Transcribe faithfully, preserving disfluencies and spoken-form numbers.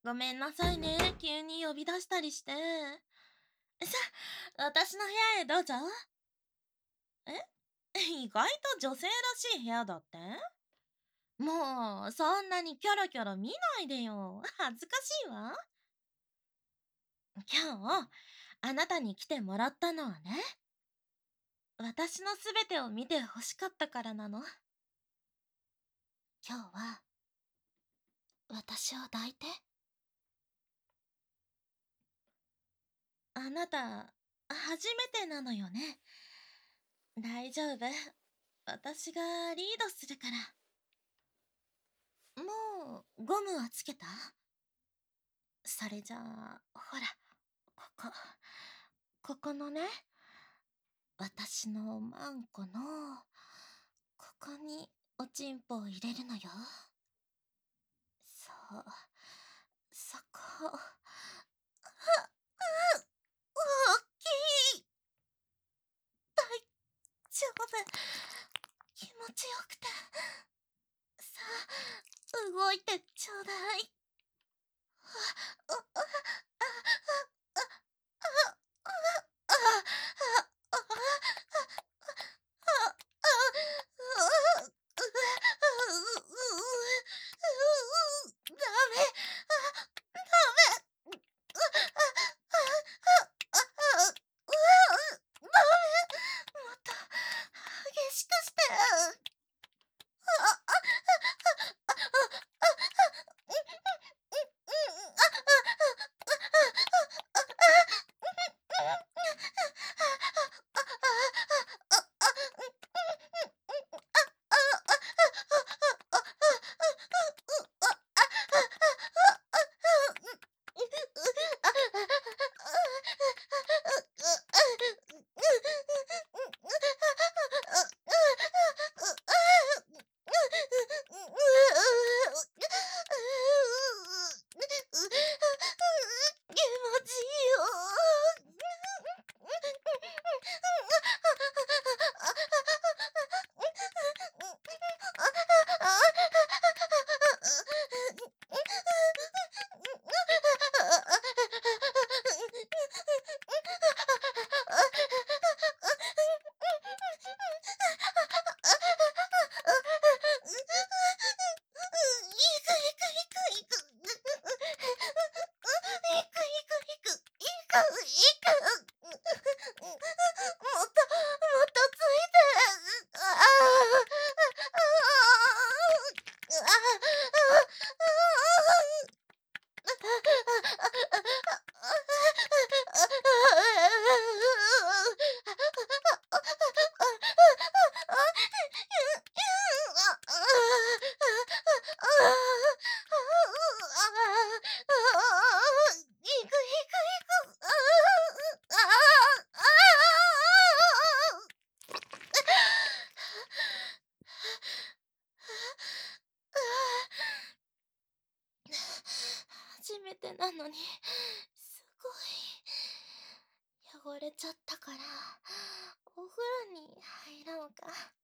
ごめんなさいね、急に呼び出したりして。さあ、私の部屋へどうぞ。え意外と女性らしい部屋だって？もう、そんなにキョロキョロ見ないでよ。恥ずかしいわ。今日、あなたに来てもらったのはね、私のすべてを見て欲しかったからなの。今日は、私を抱いて。あなた、初めてなのよね。大丈夫。私がリードするから。もう、ゴムはつけた？それじゃあ、ほら、ここ。ここのね、私のマンコの、ここにおちんぽを入れるのよ。そう、そこ。あ、あ、大きい。大丈夫。気持ちよくて。さあ、動いてちょうだい。あ、あ、あ、あ、あ、あ、あ、あ、あ、ダメ。もっと激しくして。気持ちいいよ。いくいくいくいくいくいくいくいくいくもっともっとついて。あああ初めてなのに、すごい。汚れちゃったから、お風呂に入ろうか。